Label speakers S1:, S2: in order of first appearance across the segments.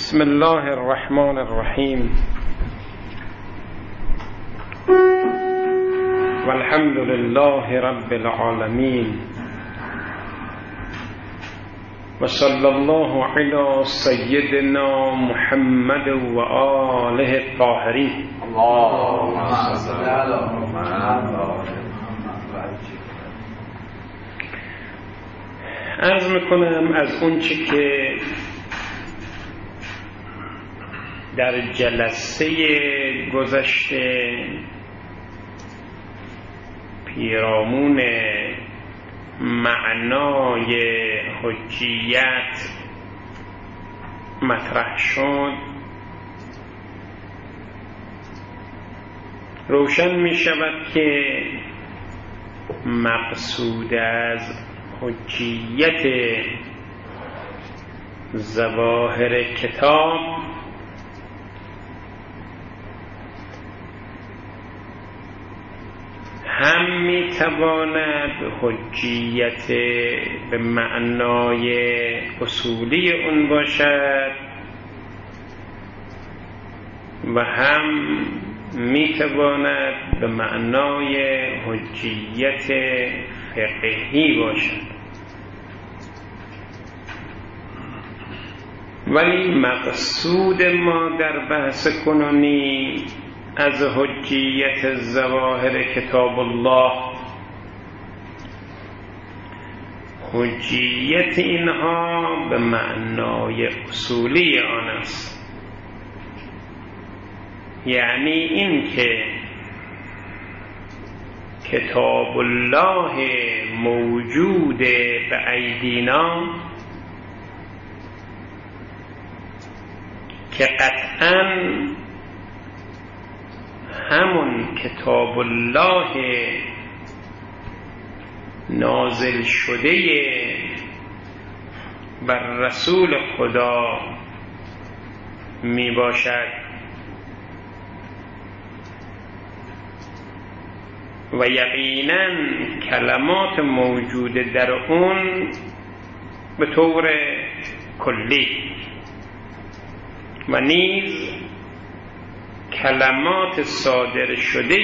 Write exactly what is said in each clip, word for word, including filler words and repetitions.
S1: بسم الله الرحمن الرحیم والحمد لله رب العالمین و صلی الله علی سیدنا محمد و آله الطاهرین. اللهم صل علی محمد. عرض میکنم از اون چی که در جلسه گذشته پیرامون معنای حجیت مطرح شد، روشن می شود که مقصود از حجیت ظواهر کتاب هم می تواند حجیت به معنای اصولی اون باشد و هم می تواند به معنای حجیت فقهی باشد. ولی مقصود ما در بحث کنونی از حجیت ظواهر کتاب الله، حجیت اینها به معنای اصولی آن است، یعنی این که کتاب الله موجود به ایدینا که قطعاً همون کتاب الله نازل شده بر رسول خدا می باشد و یقیناً کلمات موجود در اون به طور کلی و نیز کلمات صادر شده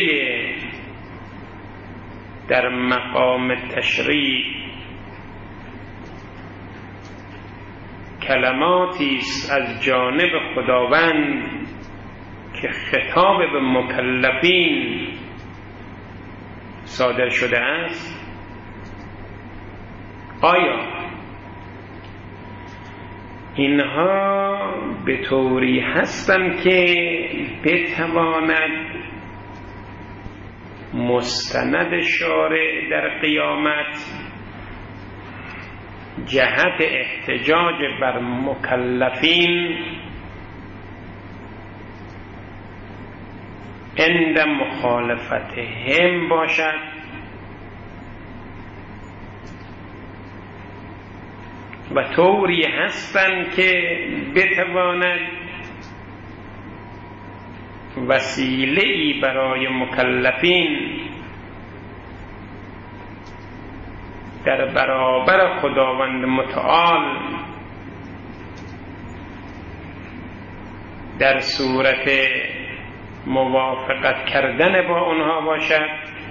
S1: در مقام تشریع کلماتی است از جانب خداوند که خطاب به مکلفین صادر شده است. آیا اینها به طوری هستند که بتواند مستند شارع در قیامت جهت احتجاج بر مکلفین عند مخالفتهم باشد و طوری هستند که بتواند وسیله‌ای برای مکلفین در برابر خداوند متعال در صورت موافقت کردن با اونها باشد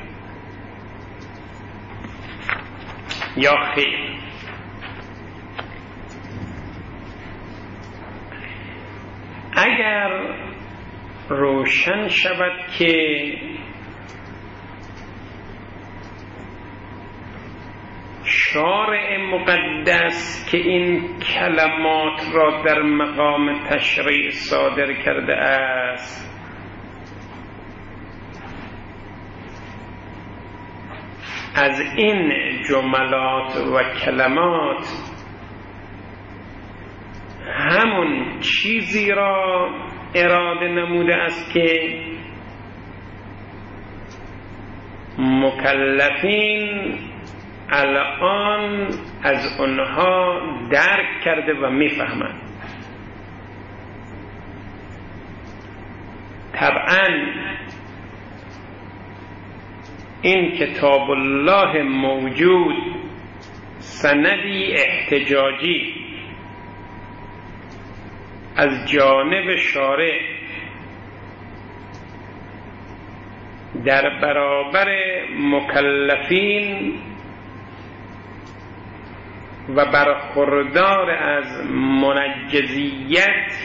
S1: یا خیر. اگر روشن شود که شارع مقدس که این کلمات را در مقام تشریع صادر کرده است از این جملات و کلمات همون چیزی را اراده نموده است که مکلفین الان از آنها درک کرده و میفهمند. طبعا این کتاب الله موجود سندی احتجاجی از جانب شارع در برابر مکلفین و برخوردار از منجزیت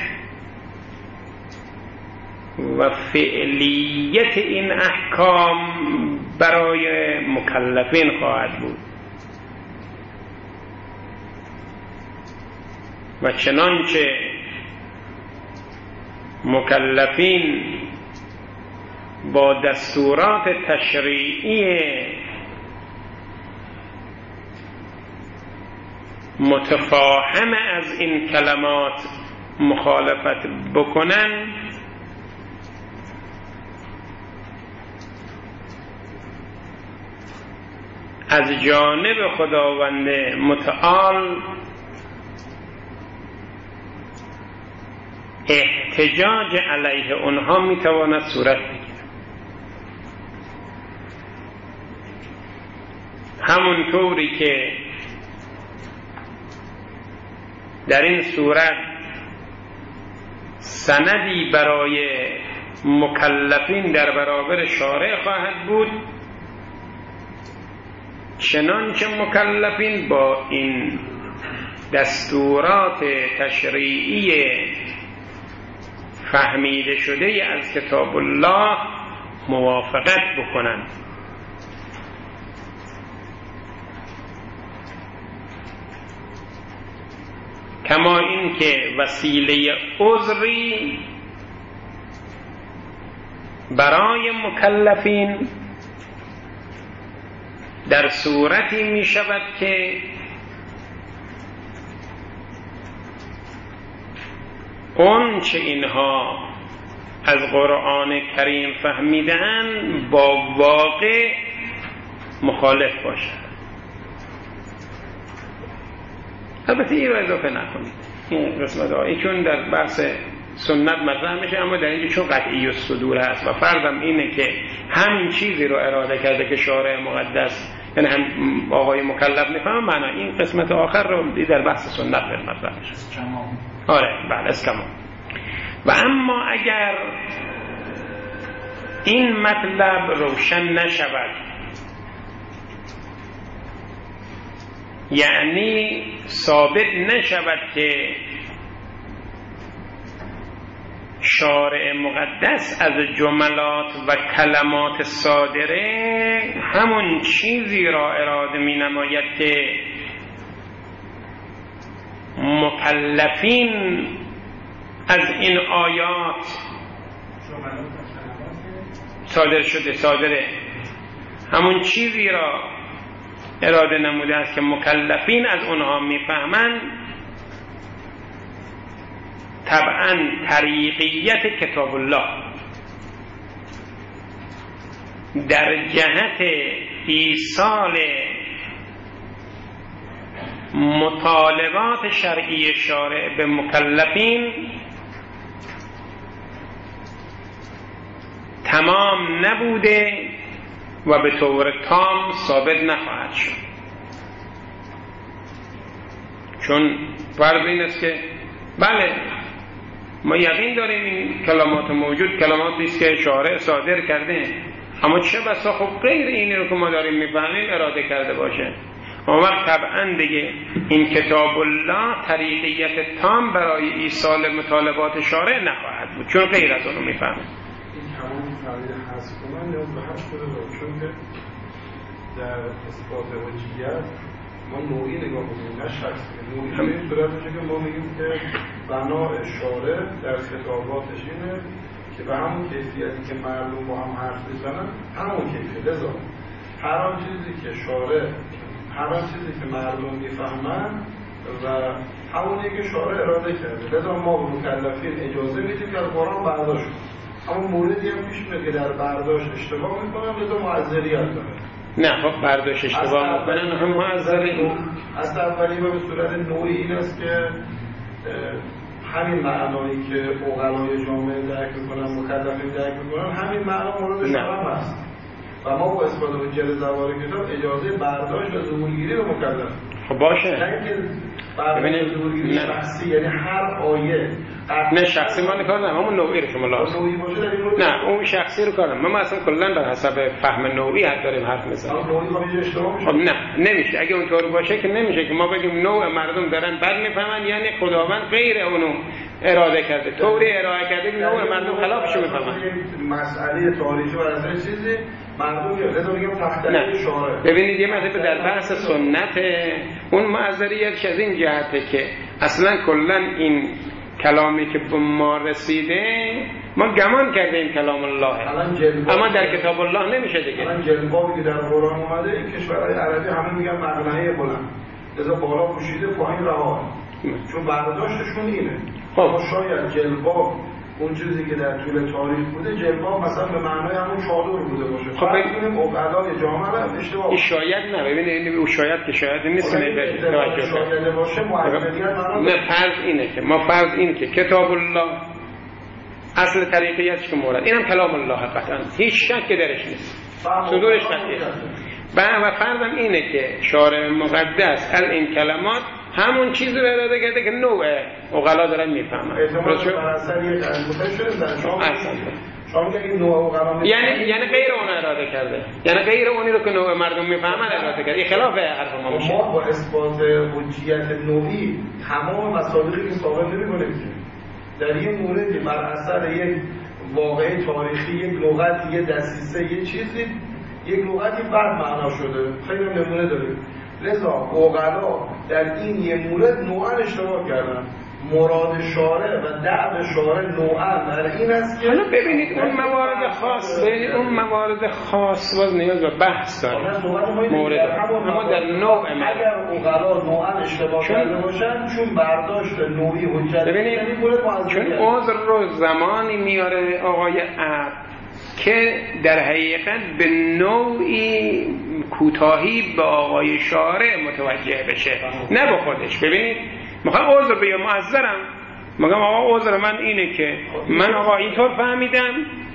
S1: و فعلیت این احکام برای مکلفین خواهد بود و چنانچه مکلفین با دستورات تشریعی متفاهم از این کلمات مخالفت بکنن، از جانب خداوند متعال احتجاج علیه اونها میتواند صورت بگیرد. همونطوری که در این صورت سندی برای مکلفین در برابر شارع خواهد بود، چنانچه مکلفین با این دستورات تشریعی فهمیده شده از کتاب الله موافقت بکنند. کما این که وسیله عذری برای مکلفین در صورتی می شود که اون چه اینها از قرآن کریم فهمیدن با واقع مخالف باشد. البته این رو اضافه نکنید، این قسمت آیه چون در بحث سنت مطرح میشه، اما در اینجا چون قطعی الصدور هست و فرضم اینه که همین چیزی رو اراده کرده که شارع مقدس یعنی هم آقای مکلف میفهمه، معنا این قسمت آخر رو در بحث سنت مطرح میشه. آره بله اسکما. و اما اگر این مطلب روشن نشود، یعنی ثابت نشود که شارع مقدس از جملات و کلمات صادره همون چیزی را اراده می نماید که مکلفین از این آیات صادر شده صادره همون چیزی را اراده نموده است که مکلفین از اونها میفهمند، طبعا طریقیت کتاب الله در جهت ایصال مطالبات شرعی شارع به مکلفین تمام نبوده و به طور تام ثابت نخواهد شد. چون فرض این است که بله ما یقین داریم این کلمات موجود کلماتی است که شارع صادر کرده، اما چه بسا خب غیر اینی رو که ما داریم میفهمیم اراده کرده باشه. اما وقت طبعا دیگه این کتاب الله طریقیت تام برای ایصال مطالبات شارع نخواهد بود، چون غیر از اونو میفهمه.
S2: این تمام تعبیر حذف کنن نیاز به حذف شده، چون که در اثبات حجیت ما نوعی نگاه کنیم نه شخصی. نوعی به این صورت میشه که ما میگیم که بنا شارع در خطاباتش اینه که به همون کیفیتی که مردم با هم حرف بزنن همون کیفیت، لذا هر آن چیزی که شارع هر آن چیزی که مردم میفهمن و همونی که شارع اراده کرده، لذا ما به مکلفین اجازه میدیم که از قرآن برداشت کنن. اما موردی هم پیش میاد که در برداشت اشتباه میکنن، لذا معذریت داره.
S1: نه خب برداشت اشتباه میکنن هم معذری.
S2: اصل اولی و به صورت نوعی این است که همین معنایی که عقلای جامعه درک میکنن، مکلفین درک میکنن، همین معنا مورد شما هم هست و ما با اثبات حجت زوار کتاب اجازه برداشت و ظهورگیری به مکلف.
S1: خب باشه.
S2: نه اینکه ببینید دورگیری شخصی، یعنی هر آیه
S1: نه شخصی ما نکار ندارم، همون نوعی رو شما لازم نه اون شخصی رو کارم ما اصلا کلا بر حسب فهم نوعی حد داریم حرف میزنیم. خب نه نمیشه، اگه اونطور باشه که نمیشه که ما بگیم نوع مردم دارن بد میفهمن یعنی خداوند غیر اونو اراده کرده، طوری ارائه کرده که نوع مردم خلافشو میفهمن.
S2: مسئله تاریخی و اصلا چیزی مردم یا لازم بگم تختری شارع.
S1: ببینید یه مسئله در بحث سنت اون معذریتش از این جهته که اصلا کلا این کلامی که به ما رسیده ما گمان کردیم کلام الله، اما در کتاب الله نمیشه دیگه.
S2: الان جلبابی که در قرآن اومده این کشورهای عربی همه میگن مقنعه بلند، لذا بالا پوشیده پایین رها، چون برداشتشون اینه. خب شاید جلباب اون چیزی که در طول تاریخ بوده جلباب مثلا به معنای همون چادر بوده باشه. خب ببینیم عقلای جامعه رو اشتباه.
S1: این شاید نه، ببینید این شاید که شاید نیست که
S2: توجه شاید باشه معذریت معنا
S1: نه. فرض اینه که ما فرض اینه که کتاب الله اصل طریقیتش که مورد اینم کلام الله قطعا هیچ شک درش نیست، صدورش قطعیه. و فرضم اینه که شارع مقدس از این کلمات همون چیزی رو اراده کرده که نوع عقلا دارن میفهمن. یعنی یعنی غیر اون اراده کرده، یعنی غیر اونی رو که نوع مردم میفهمن اراده کرده. این خلاف حرف ما میشه.
S2: ما با اثبات حجیت نوعی تمام مصادیقی که ثابت نمی‌کنیم در یه موردی بر اثر یک واقعه تاریخی، یک لغتی، یک دسیسه، یک چیزی، یک لغتی بد معنا شده. خیلی نمونه داریم. لذا عقلا در این یه مورد نوعا اشتباه کردن. مراد شارع و دعو شارع نوعا در این است که
S1: حالا ببینید اون موارد خاص، ببینید اون موارد خاص باز نیاز به بحث داره. مورد اما در نوع
S2: اگر عقلا نوعا اشتباه کرده باشن چون برداشت نوعی حجت
S1: ببینید چون عذر رو زمانی میاره آقای عبد که در حقیقت به نوعی کوتاهی به آقای شارع متوجه بشه نه به خودش. ببینید میخوام عذر بگم معذرم، میگم آقا عذر من اینه که من آقا اینطور فهمیدم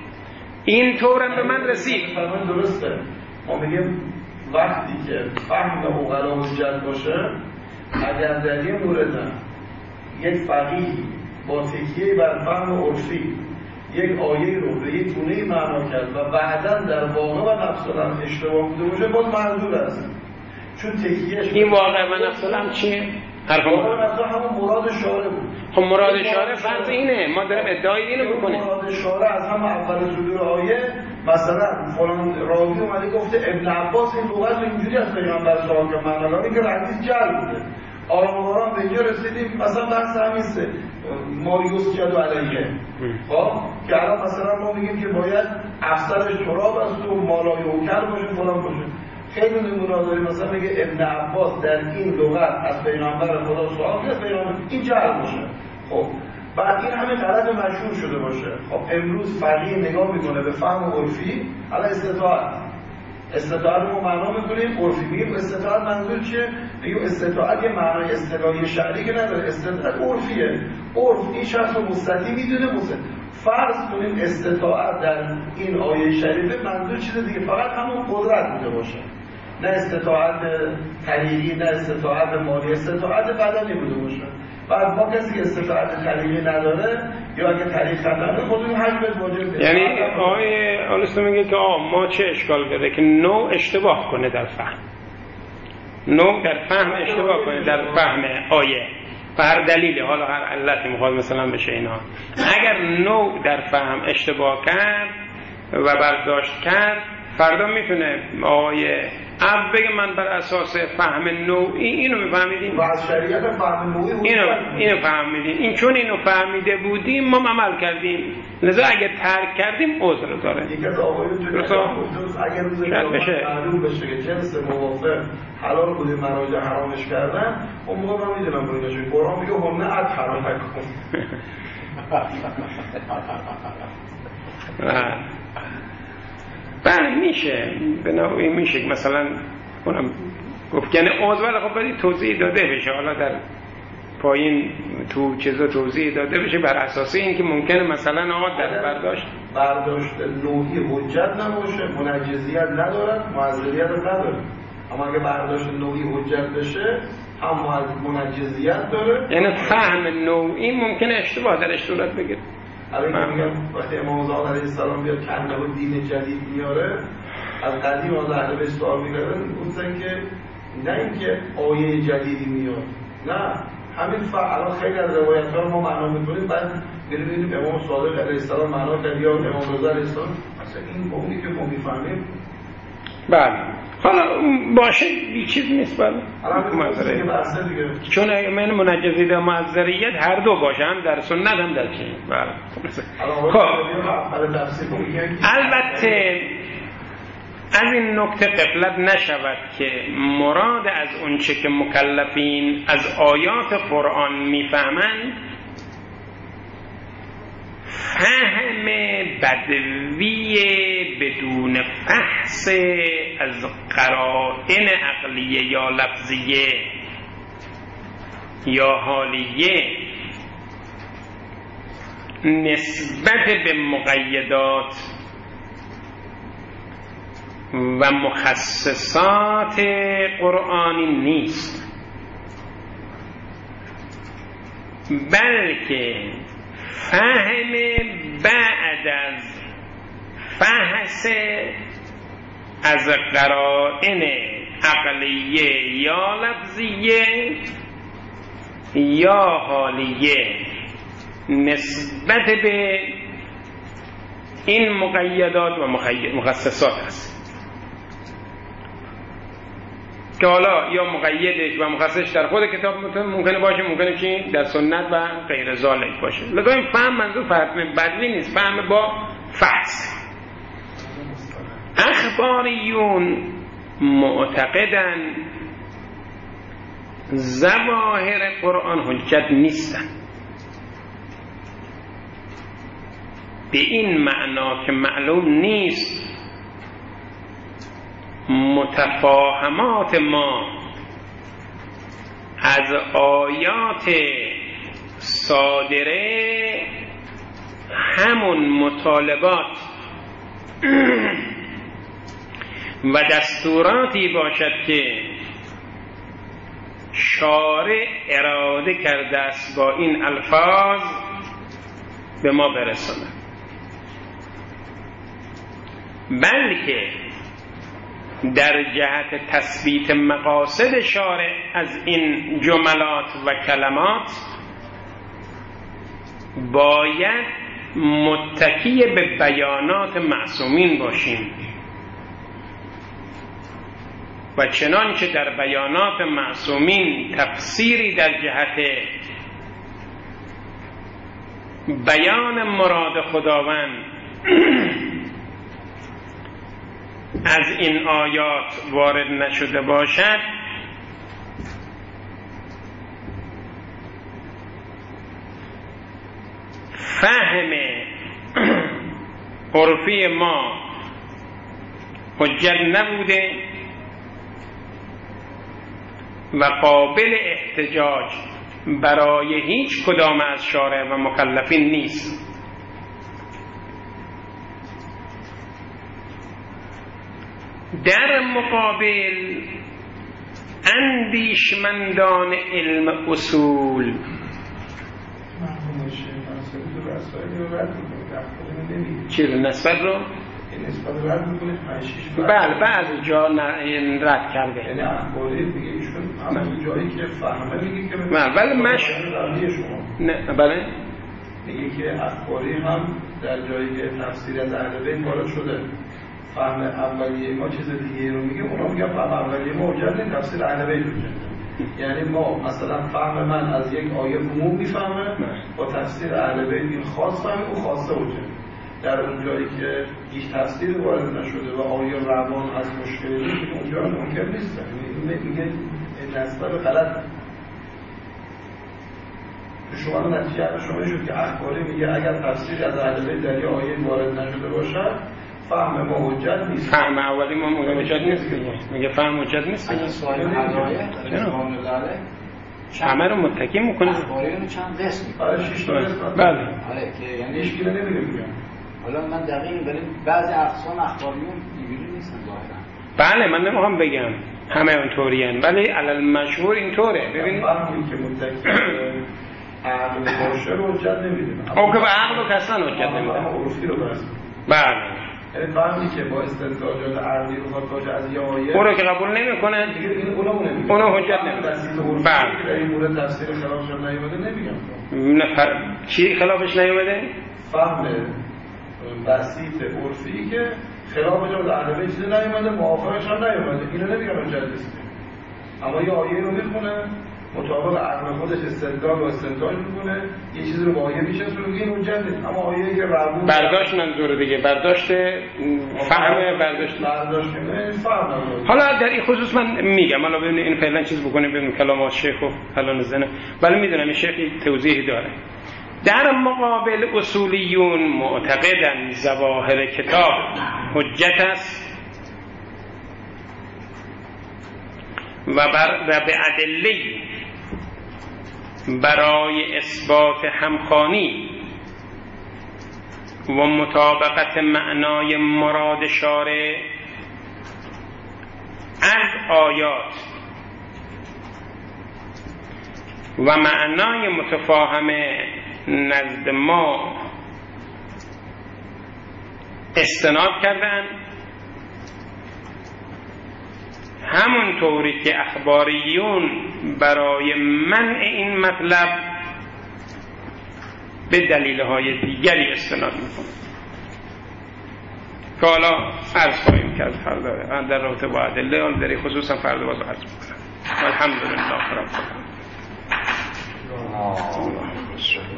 S1: اینطورم به من رسید.
S2: درسته. ما میگیم وقتی که فهم عقلا حجت باشه اگر در یه مورد یک فقیه با تکیه بر فهم عرفی یک آیه رو به یک گونه‌ای معنا کرد و بعداً در واقع و نفس‌الامر اشتباه بوده باشه باز معذور است، چون تکیهش
S1: این واقع و نفس‌الامر چیه؟ حرف ما
S2: همون مراد شارع بود.
S1: خب مراد شارع فرض اینه ما داریم ادعای اینو بکنیم.
S2: مراد شارع از هم اول صدور آیه مثلا فلان راوی اومده گفته ابن عباس این لغت رو اینجوری از پیغمبر سوال کرد، معنی که حدیث جعل بوده. آرام آرام به اینجا رسیدیم مثلا بحث همیسته ماریوس جدو علیه. خب که الان مثلا ما میگیم که باید افسرش تراب است و مالای اوکر باشه فلان باشه. خیلی نمونه داریم مثلا میگه ابن عباس در این لغت از پیغمبر خدا سوال کرد پیغمبر این جعل باشه. خب بعد این همه غلط مشهور شده باشه. خب امروز فقیه نگاه میکنه به فهم عرفی علی استطاعت استطاعت رو معنا میکنیم عرفی میگیم استطاعت منظور چیه؟ میگیم استطاعت یه معنای اصطلاحی شرعی که نداره، استطاعت عرفیه. عرف این شخص رو مستطیع میدونه مستطیع. فرض کنیم استطاعت در این آیه شریفه منظور چیز دیگه فقط همون قدرت بوده باشه، نه استطاعت طریقی نه استطاعت مالی، استطاعت بدنی بوده باشه. بعد ما کسی که استطاعت طریقی نداره یا اگه طریق خطره خودمون حجمت واجب.
S1: یعنی آقای آلوستو میگه که آه ما چه اشکال داره که نوع اشتباه کنه در فهم، نوع در فهم اشتباه کنه در فهم آیه و هر دلیلی حالا هر علتی میخواد مثلا بشه اینا. اگر نوع در فهم اشتباه کرد و برداشت کرد فردا میتونه آقای عبد بگه من بر اساس فهم نوعی اینو میفهمیدیم
S2: و از شریعت فهم نوعی
S1: اینو اینو فهمیدیم، این چون اینو فهمیده بودیم ما عمل کردیم، لذا اگه ترک کردیم عذر داره.
S2: یک از آقایون تو اگر روز قیامت معلوم بشه که جنس موافق حلال بوده مراجع حرامش کردن اون موقع من میدونم باید باشه. قرآن میگه هنه ات حرام نکن.
S1: بله میشه به نوعی میشه مثلا اونم گفت یعنی عضو خب باید توضیح داده بشه، حالا در پایین تو چیزا توضیح داده بشه بر اساس این که ممکنه مثلا آقا در برداشت
S2: برداشت نوعی حجت نباشه، منجزیت ندارد، معذریت نداره.
S3: اما اگه برداشت نوعی حجت بشه هم منجزیت داره،
S1: یعنی فهم نوعی ممکنه اشتباه درش صورت بگیره.
S3: الان میگم وقتی امام زمان علیه السلام بیاد کنده و دین جدید میاره، از قدیم از اهل بیت سوال می‌کردن گفتن که نه اینکه آیه جدیدی میاد، نه همین فعلا خیلی از روایت‌ها رو ما معنا می‌کنیم، بعد بریم ببینیم امام صادق علیه السلام معنا کرد یا امام رضا علیه السلام، اصلا این با اونی که ما می‌فهمیم.
S1: بله حالا باشه بی چیز نیست. بله چون من منجزید و معذریت هر دو باشه، هم در سنت هم در چین. بله خب البته از این نکته غفلت نشود که مراد از اونچه که مکلفین از آیات قرآن میفهمند فهم بدوی بدون فحص از قرائن عقلیه یا لفظیه یا حالیه نسبت به مقیدات و مخصصات قرآنی نیست، بلکه فهم بعد از فحص از قرائن عقلیه یا لفظیه یا حالیه نسبت به این مقیدات و مخصصات است که حالا یا مقیدش و مخصصش در خود کتاب ممکنه باشه، ممکنه که در سنت و غیر ذالک باشه. لذا این فهم منظور فهم بدوی نیست، فهم با فحص. اخباریون معتقدن ظواهر قرآن حجت نیستن، به این معنا که معلوم نیست متفاهمات ما از آیات صادره همون مطالبات و دستوراتی باشد که شارع اراده کرده است با این الفاظ به ما برساند، بلکه در جهت تثبیت مقاصد شارع از این جملات و کلمات باید متکی به بیانات معصومین باشیم و چنانچه در بیانات معصومین تفسیری در جهت بیان مراد خداوند از این آیات وارد نشده باشد، فهم عرفی ما حجت نبوده و قابل احتجاج برای هیچ کدام از شارع و مکلفین نیست. در مقابل اندیشمندان علم اصول چی رو نسبت رو؟ بله بعضی جا رد کرده،
S3: یعنی اخباری دیگه ایشون همون جایی که فهمه میگه که
S1: بله مش نه بله
S3: میگه که اخباری هم در جایی که تفسیر از اهل بیت وارد شده فهم اولیه ما چیز دیگه رو میگه، اونا میگن فهم اولیه ما حجت، تفسیر اهل بیت حجت. یعنی ما مثلا فهم من از یک آیه عموم میفهمه، با تفسیر اهل بیت این خاص فهمه و خاصه حجت. در اون جایی که هیچ تفسیر وارد نشده و آیه روان از مشکلی نیست، اونجا ممکن نیست. یعنی میگه نسبت غلط. شما نتیجه شما شد که اخباری میگه اگر تفسیر از اهل بیت در یه آیه وارد نشده باشه فهم ما حجت نیست.
S1: فهم اولی ما حجت نیست. میگه فهم حجت نیست.
S4: اگه سوال حضایت اتفاقی داره
S1: همه رو متکی میکنه.
S4: اخباریون چند قسم میکنه.
S3: آره شش تا قسم.
S1: بله.
S4: آره که یعنی
S3: هیچ کی نمیگه میگم.
S4: حالا من دقیق ولی بعضی اقسام اخباریون اینجوری نیستن ظاهرا.
S1: بله من نمیخوام بگم همه اونطوری هن، ولی علل مشهور اینطوره. ببینید
S3: فهمی که متکی عقل باشه رو حجت نمیدونه،
S1: او که به عقل و کسان حجت نمیدونه،
S3: اما عرفی رو بس.
S1: بله
S3: یعنی فهمی که با استنتاجات عقلی رو خواهد باشه از یه آیه
S1: او رو که قبول نمی کنن
S3: دیگه دیگه اونو نمیگه،
S1: اونو حجت نمیدونه.
S3: بله که در این مورد تفسیر خلاف شد نیومده نمیگم
S1: نفر چی خلافش نیومده؟
S3: فهم بسیط عرفی که خلاف جا در عقل چیزی نیومده، موافقش هم نیومده، اینو نمیگم حجت نیست. اما یه آیه رو میخونه مطابق عقل خودش استدلال و استنتاج میکنه، یه چیزی رو با آیه میشناسه میگه این حجت نیست. اما آیه که ربون
S1: برداشت منظور دیگه، برداشت فهم، برداشت
S3: برداشت فهم.
S1: حالا در این خصوص من میگم، حالا ببینید این فعلا چیز بکنیم ببینیم کلامات شیخ و فلان زنه، ولی میدونم این شیخ توضیحی داره. در مقابل اصولیون معتقدن ظواهر کتاب حجت است و بر و به ادله برای اثبات همخوانی و مطابقت معنای مراد شارع از آیات و معنای متفاهم نزد ما استناد کردن، همون طوری که اخباریون برای منع این مطلب به دلیل‌های دیگری استناد میکنن که حالا عرض خواهیم کرد فردا در رابطه با ادله، حالا در خصوصا فردا باز عرض میکنم. الحمدلله رب العالمین.